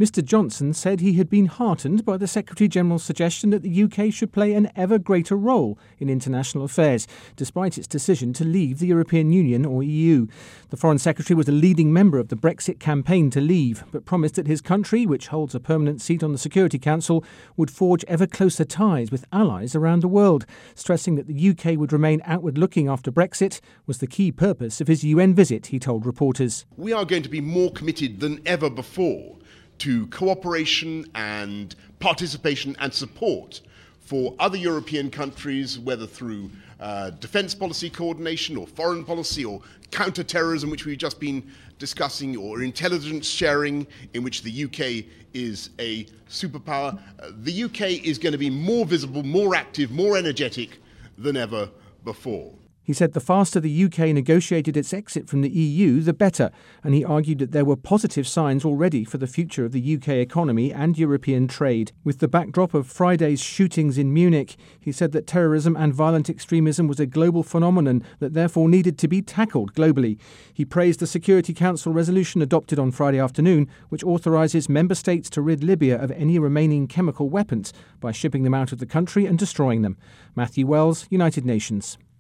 Mr Johnson said he had been heartened by the Secretary-General's suggestion that the UK should play an ever greater role in international affairs, despite its decision to leave the European Union or EU. The Foreign Secretary was a leading member of the Brexit campaign to leave, but promised that his country, which holds a permanent seat on the Security Council, would forge ever closer ties with allies around the world, stressing that the UK would remain outward-looking after Brexit was the key purpose of his UN visit, he told reporters. We are going to be more committed than ever before to cooperation and participation and support for other European countries, whether through defence policy coordination or foreign policy or counter-terrorism, which we've just been discussing, or intelligence sharing, in which the UK is a superpower. The UK is going to be more visible, more active, more energetic than ever before. He said the faster the UK negotiated its exit from the EU, the better, and he argued that there were positive signs already for the future of the UK economy and European trade. With the backdrop of Friday's shootings in Munich, he said that terrorism and violent extremism was a global phenomenon that therefore needed to be tackled globally. He praised the Security Council resolution adopted on Friday afternoon, which authorises member states to rid Libya of any remaining chemical weapons by shipping them out of the country and destroying them. Matthew Wells, United Nations.